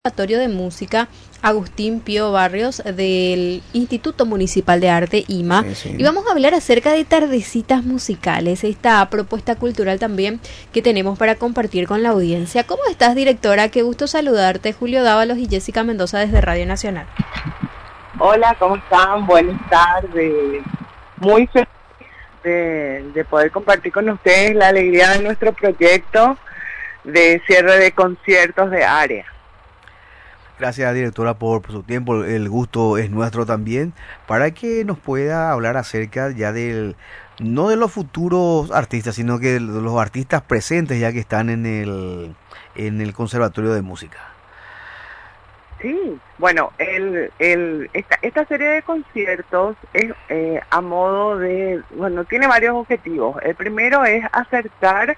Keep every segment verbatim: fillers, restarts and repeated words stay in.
Conservatorio de Música Agustín Pío Barrios del Instituto Municipal de Arte I M A Sí, sí. y vamos a hablar acerca de Tardecitas Musicales, esta propuesta cultural también que tenemos para compartir con la audiencia. ¿Cómo estás, directora? Qué gusto saludarte. Julio Dávalos y Jessica Mendoza desde Radio Nacional. Hola, ¿cómo están? Buenas tardes. Muy feliz de, de poder compartir con ustedes la alegría de nuestro proyecto de cierre de conciertos de área. Gracias, directora, por, por su tiempo. El gusto es nuestro también, para que nos pueda hablar acerca ya del, no de los futuros artistas, sino que de los artistas presentes ya que están en el, en el Conservatorio de Música. Sí, bueno, el, el, esta, esta serie de conciertos es eh, a modo de, bueno, tiene varios objetivos. El primero es acercar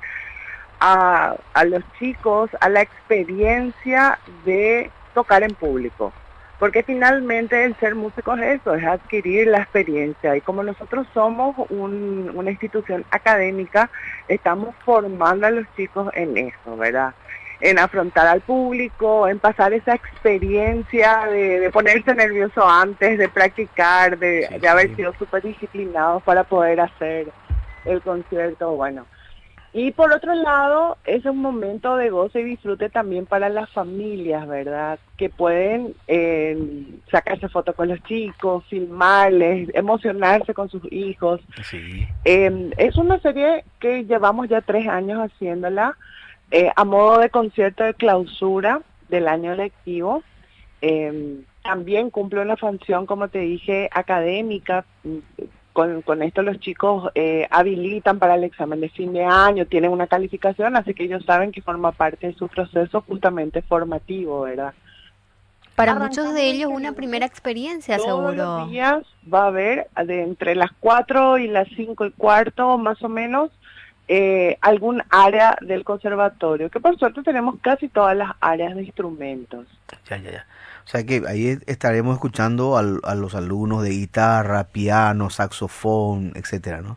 a, a los chicos a la experiencia de tocar en público, porque finalmente el ser músico es eso, es adquirir la experiencia, y como nosotros somos un, una institución académica, estamos formando a los chicos en eso, ¿verdad? En afrontar al público, en pasar esa experiencia de, de ponerse nervioso antes, de practicar, de, Sí, de haber sí. sido súper disciplinados para poder hacer el concierto, bueno. Y por otro lado, es un momento de goce y disfrute también para las familias, ¿verdad? Que pueden eh, sacarse fotos con los chicos, filmarles, emocionarse con sus hijos. Sí. Eh, es una serie que llevamos ya tres años haciéndola eh, a modo de concierto de clausura del año lectivo. Eh, también cumple una función, como te dije, académica. Con, con esto los chicos eh, habilitan para el examen de fin de año, tienen una calificación, así que ellos saben que forma parte de su proceso justamente formativo, ¿verdad? Para muchos Arrancamos de ellos este una lunes, primera experiencia, todos los seguro. días va a haber de entre las cuatro y las cinco y cuarto, más o menos, eh, algún área del conservatorio, que por suerte tenemos casi todas las áreas de instrumentos. Ya, ya, ya. O sea que ahí estaremos escuchando al, a los alumnos de guitarra, piano, saxofón, etcétera, ¿no?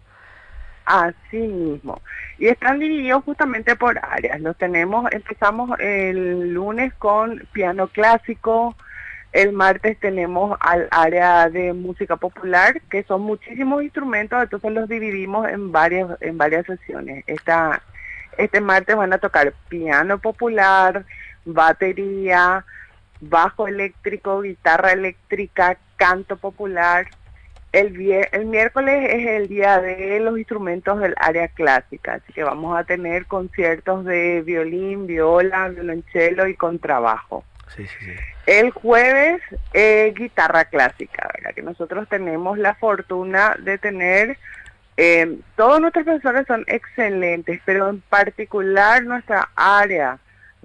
Así mismo. Y están divididos justamente por áreas. Los tenemos, empezamos el lunes con piano clásico, el martes tenemos al área de música popular, que son muchísimos instrumentos, entonces los dividimos en varias, en varias sesiones. Esta, este martes van a tocar piano popular, batería, bajo eléctrico, guitarra eléctrica, canto popular. El, vier- el miércoles es el día de los instrumentos del área clásica, así que vamos a tener conciertos de violín, viola, violonchelo y contrabajo. Sí, sí, sí. El jueves, eh, guitarra clásica, ¿verdad? Que nosotros tenemos la fortuna de tener, eh, todos nuestros profesores son excelentes, pero en particular nuestra área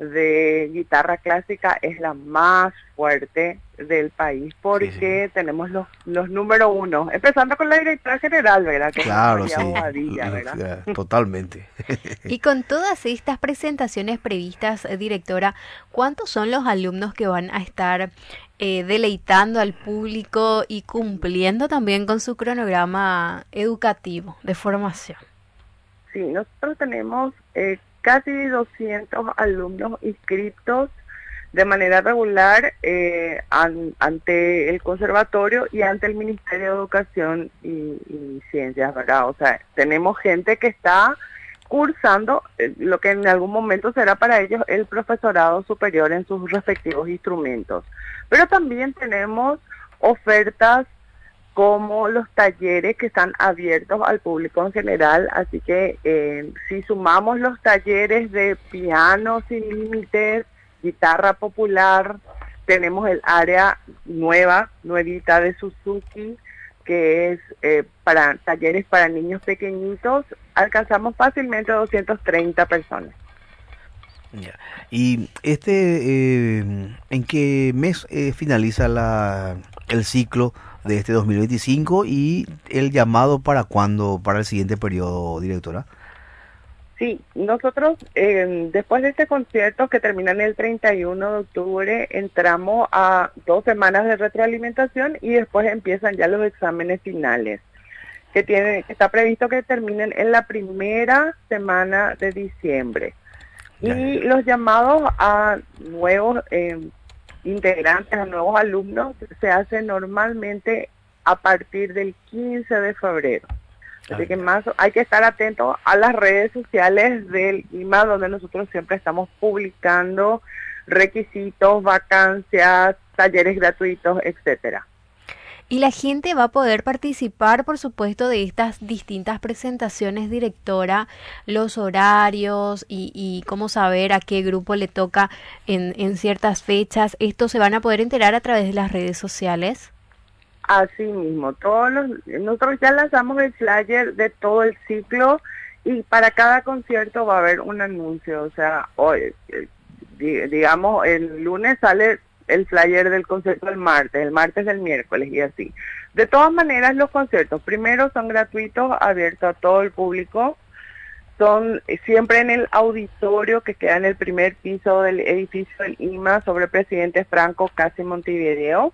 de guitarra clásica es la más fuerte del país, Sí, sí. porque tenemos los, los número uno, empezando con la directora general, ¿verdad? Que es Claro, María sí. Bobadilla, Lo- ¿verdad? ya, totalmente. Y con todas estas presentaciones previstas, eh, directora, ¿cuántos son los alumnos que van a estar eh, deleitando al público y cumpliendo también con su cronograma educativo de formación? Sí, nosotros tenemos eh, casi doscientos alumnos inscritos de manera regular eh, an, ante el conservatorio y ante el Ministerio de Educación y, y Ciencias, ¿verdad? O sea, tenemos gente que está cursando eh, lo que en algún momento será para ellos el profesorado superior en sus respectivos instrumentos. Pero también tenemos ofertas como los talleres que están abiertos al público en general, así que eh, si sumamos los talleres de piano sin límites, guitarra popular, tenemos el área nueva, nuevita de Suzuki, que es eh, para talleres para niños pequeñitos, alcanzamos fácilmente doscientas treinta personas. Ya. Y este, eh, ¿en qué mes eh, finaliza la, el ciclo de este dos mil veinticinco y el llamado para cuándo, para el siguiente periodo, directora? Sí, nosotros eh, después de este concierto que termina en el treinta y uno de octubre, entramos a dos semanas de retroalimentación y después empiezan ya los exámenes finales, que tiene, que está previsto que terminen en la primera semana de diciembre. Ya, Y ya. los llamados a nuevos eh, integrantes, a nuevos alumnos, se hace normalmente a partir del quince de febrero. Así que más hay que estar atentos a las redes sociales del I M A, donde nosotros siempre estamos publicando requisitos, vacancias, talleres gratuitos, etcétera. Y la gente va a poder participar, por supuesto, de estas distintas presentaciones, directora, los horarios y, y cómo saber a qué grupo le toca en, en ciertas fechas. ¿Esto se van a poder enterar a través de las redes sociales? Así mismo, todos los, nosotros ya lanzamos el flyer de todo el ciclo y para cada concierto va a haber un anuncio. O sea, hoy, digamos, el lunes sale el flyer del concierto el martes, el martes del miércoles y así. De todas maneras, los conciertos primero son gratuitos, abiertos a todo el público, son siempre en el auditorio que queda en el primer piso del edificio del I M A sobre Presidente Franco, casi Montevideo,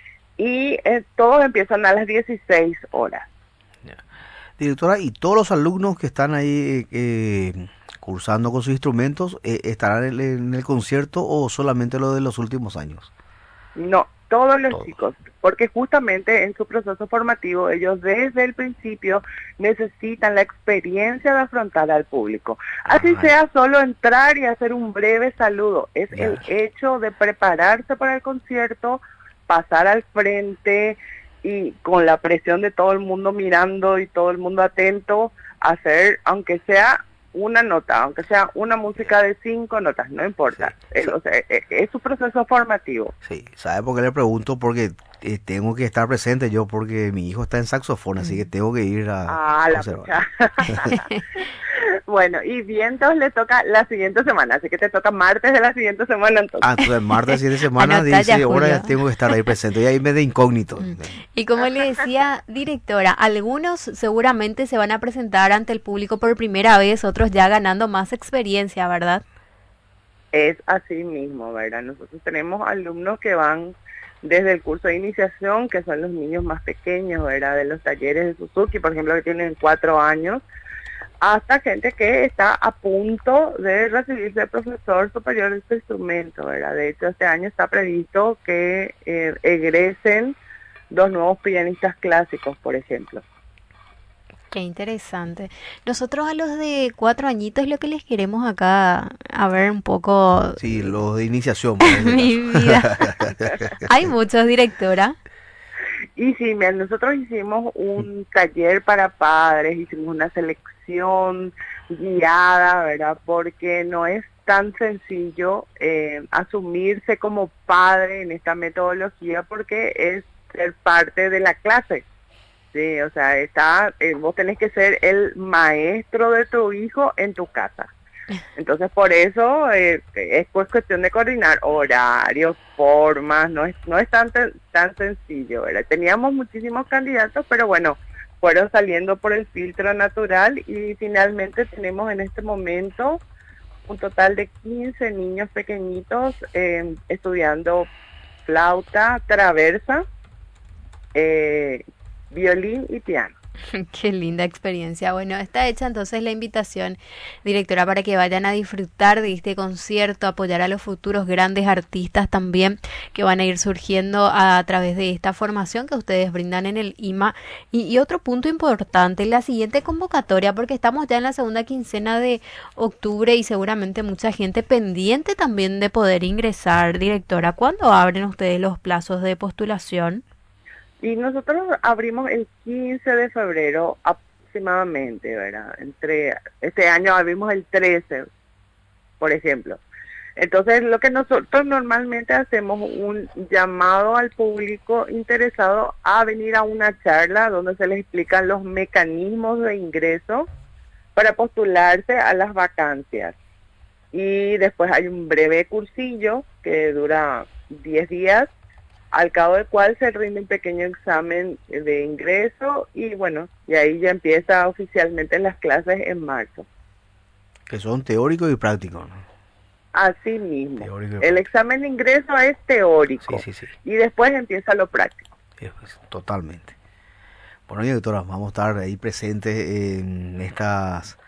y eh, todos empiezan a las dieciséis horas. Yeah. Directora, ¿y todos los alumnos que están ahí eh, cursando con sus instrumentos eh, estarán en, en el concierto o solamente lo de los últimos años? No, todos los Todos. chicos, porque justamente en su proceso formativo ellos desde el principio necesitan la experiencia de afrontar al público. Así Ah, sea solo entrar y hacer un breve saludo, es Ya. el hecho de prepararse para el concierto, pasar al frente y con la presión de todo el mundo mirando y todo el mundo atento, hacer, aunque sea una nota, aunque sea una música de cinco notas, no importa. Sí, Eh, sí. o sea, eh, es su proceso formativo. Sí, ¿sabe por qué le pregunto? Porque eh, tengo que estar presente yo porque mi hijo está en saxofón, así que tengo que ir a Ah, la observar. pucha. Bueno, y vientos le toca la siguiente semana, así que te toca martes de la siguiente semana entonces. Ah, entonces martes y de semana, Anotá ya, dice, ahora ya Julio. tengo que estar ahí presente. Y ahí me de incógnito. Mm. Y como le decía, directora, algunos seguramente se van a presentar ante el público por primera vez, otros ya ganando más experiencia, ¿verdad? Es así mismo, ¿verdad? Nosotros tenemos alumnos que van desde el curso de iniciación, que son los niños más pequeños, ¿verdad? De los talleres de Suzuki, por ejemplo, que tienen cuatro años, hasta gente que está a punto de recibirse de profesor superior de este instrumento, ¿verdad? De hecho, este año está previsto que eh, egresen dos nuevos pianistas clásicos, por ejemplo. Qué interesante. Nosotros a los de cuatro añitos lo que les queremos acá, a ver un poco Sí, los de iniciación. por ese mi caso. vida. Hay muchos, directora. Y sí, mira, nosotros hicimos un taller para padres, hicimos una selección guiada, ¿verdad? Porque no es tan sencillo eh, asumirse como padre en esta metodología porque es ser parte de la clase. Sí, o sea, está, eh, vos tenés que ser el maestro de tu hijo en tu casa. Entonces, por eso eh, es pues cuestión de coordinar horarios, formas, no es no es tan tan sencillo, ¿verdad? Teníamos muchísimos candidatos, pero bueno, fueron saliendo por el filtro natural y finalmente tenemos en este momento un total de quince niños pequeñitos eh, estudiando flauta, traversa, eh, violín y piano. Qué linda experiencia. Bueno, está hecha entonces la invitación, directora, para que vayan a disfrutar de este concierto, apoyar a los futuros grandes artistas también que van a ir surgiendo a, a través de esta formación que ustedes brindan en el I M A. Y, y otro punto importante, la siguiente convocatoria, porque estamos ya en la segunda quincena de octubre y seguramente mucha gente pendiente también de poder ingresar, directora. ¿Cuándo abren ustedes los plazos de postulación? Y nosotros abrimos el quince de febrero aproximadamente, ¿verdad? Entre este año abrimos el trece, por ejemplo. Entonces, lo que nosotros normalmente hacemos un llamado al público interesado a venir a una charla donde se les explican los mecanismos de ingreso para postularse a las vacancias. Y después hay un breve cursillo que dura diez días, al cabo del cual se rinde un pequeño examen de ingreso y bueno, y ahí ya empieza oficialmente las clases en marzo. Que son teóricos y prácticos, ¿no? Así mismo. Teórico y El práctico. examen de ingreso es teórico Sí, sí, sí. y después empieza lo práctico. Sí, pues, totalmente. Bueno, directora, vamos a estar ahí presentes en estas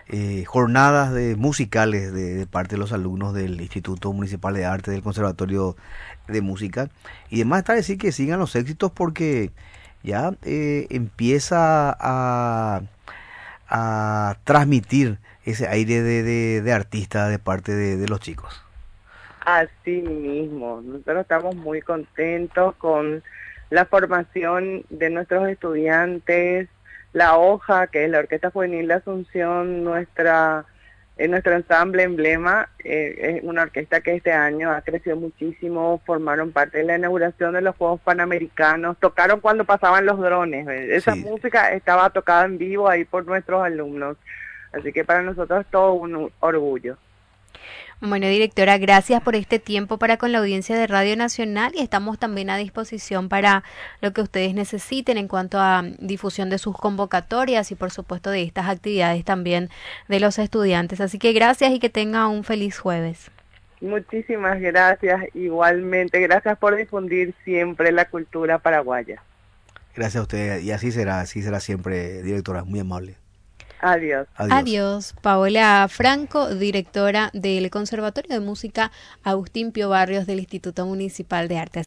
eh, jornadas de musicales de, de parte de los alumnos del Instituto Municipal de Arte, del Conservatorio de Música. Y además está decir que sigan los éxitos porque ya eh, empieza a, a transmitir ese aire de, de, de artista de parte de, de los chicos. Así mismo, nosotros estamos muy contentos con la formación de nuestros estudiantes, la hoja, que es la Orquesta Juvenil de Asunción, nuestra, eh, nuestro ensamble emblema, eh, es una orquesta que este año ha crecido muchísimo, formaron parte de la inauguración de los Juegos Panamericanos, tocaron cuando pasaban los drones, ¿eh? Esa Sí. música estaba tocada en vivo ahí por nuestros alumnos, así que para nosotros es todo un orgullo. Bueno, directora, gracias por este tiempo para con la audiencia de Radio Nacional y estamos también a disposición para lo que ustedes necesiten en cuanto a difusión de sus convocatorias y por supuesto de estas actividades también de los estudiantes. Así que gracias y que tenga un feliz jueves. Muchísimas gracias, igualmente, gracias por difundir siempre la cultura paraguaya. Gracias a usted y así será, así será siempre, directora, muy amable. Adiós. Adiós. Adiós. Paola Franco, directora del Conservatorio de Música Agustín Pío Barrios del Instituto Municipal de Arte.